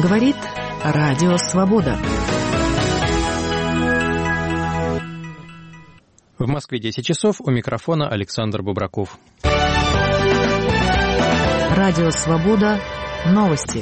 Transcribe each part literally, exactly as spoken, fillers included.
Говорит Радио Свобода. В Москве десять часов, у микрофона Александр Бубраков. Радио Свобода. Новости.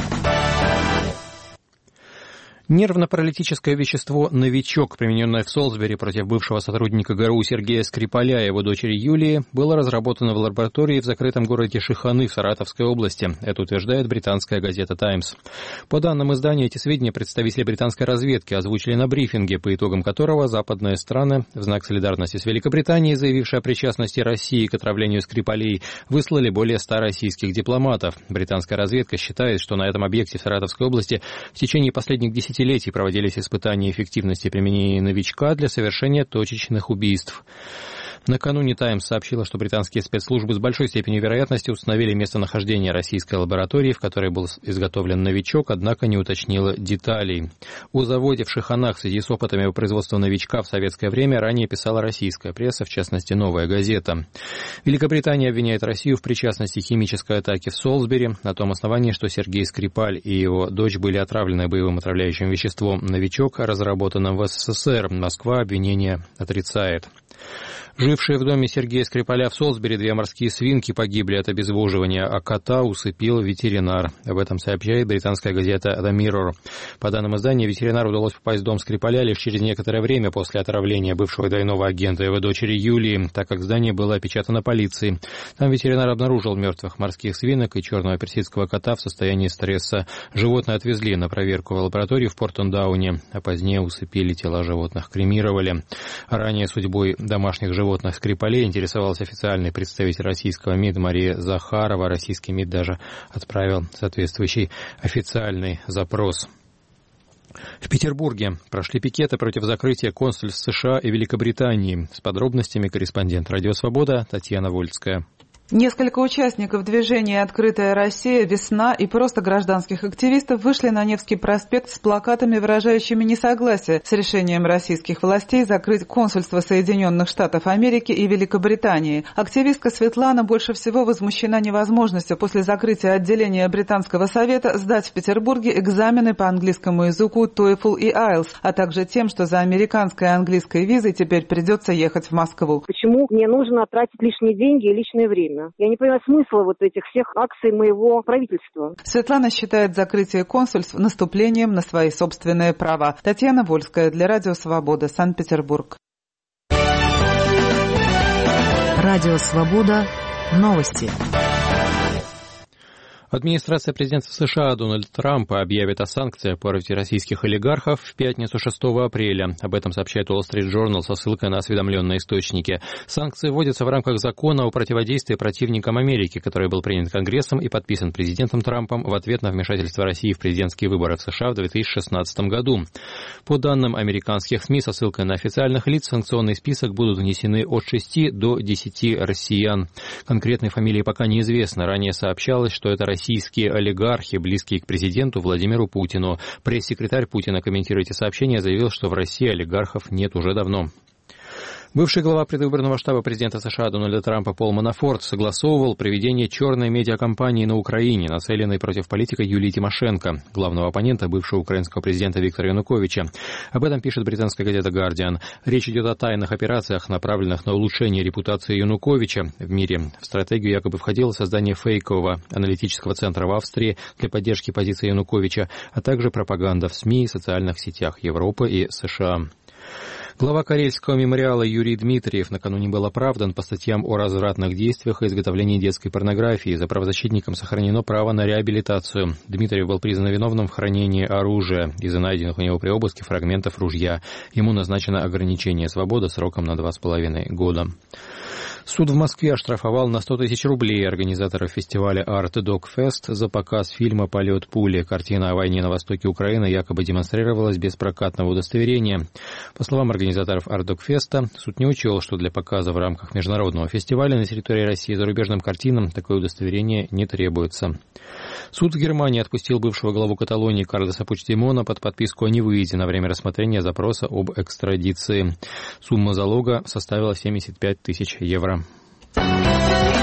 Нервно-паралитическое вещество «Новичок», примененное в Солсбери против бывшего сотрудника ГРУ Сергея Скрипаля и его дочери Юлии, было разработано в лаборатории в закрытом городе Шиханы в Саратовской области. Это утверждает британская газета «Таймс». По данным издания, эти сведения представители британской разведки озвучили на брифинге, по итогам которого западные страны, в знак солидарности с Великобританией, заявившей о причастности России к отравлению Скрипалей, выслали более ста российских дипломатов. Британская разведка считает, что на этом объекте в Саратовской области в течение последних десяти Десятилетий проводились испытания эффективности применения «Новичка» для совершения точечных убийств. Накануне «Таймс» сообщила, что британские спецслужбы с большой степенью вероятности установили местонахождение российской лаборатории, в которой был изготовлен «Новичок», однако не уточнила деталей. О заводе в Шиханах в связи с опытами по производству «Новичка» в советское время ранее писала российская пресса, в частности «Новая газета». Великобритания обвиняет Россию в причастности к химической атаке в Солсбери на том основании, что Сергей Скрипаль и его дочь были отравлены боевым отравляющим веществом «Новичок», разработанным в СССР. Москва обвинение отрицает. Жившие в доме Сергея Скрипаля в Солсбери две морские свинки погибли от обезвоживания, а кота усыпил ветеринар. Об этом сообщает британская газета The Mirror. По данным издания, ветеринару удалось попасть в дом Скрипаля лишь через некоторое время после отравления бывшего двойного агента и его дочери Юлии, так как здание было опечатано полицией. Там ветеринар обнаружил мертвых морских свинок и черного персидского кота в состоянии стресса. Животные отвезли на проверку в лабораторию в Портендауне, а позднее усыпили тела животных, кремировали. Ранее судьбой домашних животных животных Скрипалей интересовался официальный представитель российского МИД Мария Захарова. Российский МИД даже отправил соответствующий официальный запрос. В Петербурге прошли пикеты против закрытия консульств США и Великобритании. С подробностями корреспондент «Радио Свобода» Татьяна Вольская. Несколько участников движения «Открытая Россия», «Весна» и просто гражданских активистов вышли на Невский проспект с плакатами, выражающими несогласие с решением российских властей закрыть консульство Соединенных Штатов Америки и Великобритании. Активистка Светлана больше всего возмущена невозможностью после закрытия отделения Британского совета сдать в Петербурге экзамены по английскому языку TOEFL и айлтс, а также тем, что за американской и английской визой теперь придется ехать в Москву. Почему мне нужно тратить лишние деньги и личное время? Я не понимаю смысла вот этих всех акций моего правительства. Светлана считает закрытие консульств наступлением на свои собственные права. Татьяна Вольская для Радио Свобода, Санкт-Петербург. Радио Свобода. Новости. Администрация президента США Дональда Трампа объявит о санкциях против российских олигархов в пятницу шестого апреля. Об этом сообщает Wall Street Journal со ссылкой на осведомленные источники. Санкции вводятся в рамках закона о противодействии противникам Америки, который был принят Конгрессом и подписан президентом Трампом в ответ на вмешательство России в президентские выборы в США в две тысячи шестнадцатом году. По данным американских СМИ со ссылкой на официальных лиц, в санкционный список будут внесены от шести до десяти россиян. Конкретной фамилии пока неизвестно. Ранее сообщалось, что это российские Российские олигархи, близкие к президенту Владимиру Путину. Пресс-секретарь Путина, комментируя эти сообщения, заявил, что в России олигархов нет уже давно. Бывший глава предвыборного штаба президента США Дональда Трампа Пол Манафорт согласовывал проведение черной медиакампании на Украине, нацеленной против политика Юлии Тимошенко, главного оппонента бывшего украинского президента Виктора Януковича. Об этом пишет британская газета «Гардиан». Речь идет о тайных операциях, направленных на улучшение репутации Януковича в мире. В стратегию якобы входило создание фейкового аналитического центра в Австрии для поддержки позиции Януковича, а также пропаганда в СМИ и социальных сетях Европы и США. Глава Карельского мемориала Юрий Дмитриев накануне был оправдан по статьям о развратных действиях и изготовлении детской порнографии. За правозащитником сохранено право на реабилитацию. Дмитриев был признан виновным в хранении оружия из-за найденных у него при обыске фрагментов ружья. Ему назначено ограничение свободы сроком на два с половиной года. Суд в Москве оштрафовал на сто тысяч рублей организаторов фестиваля Art Dog Fest за показ фильма «Полет пули». Картина о войне на востоке Украины якобы демонстрировалась без прокатного удостоверения. По словам организаторов Art Dog Fest, суд не учел, что для показа в рамках международного фестиваля на территории России зарубежным картинам такое удостоверение не требуется. Суд в Германии отпустил бывшего главу Каталонии Карлоса Пучдемона под подписку о невыезде на время рассмотрения запроса об экстрадиции. Сумма залога составила семьдесят пять тысяч евро.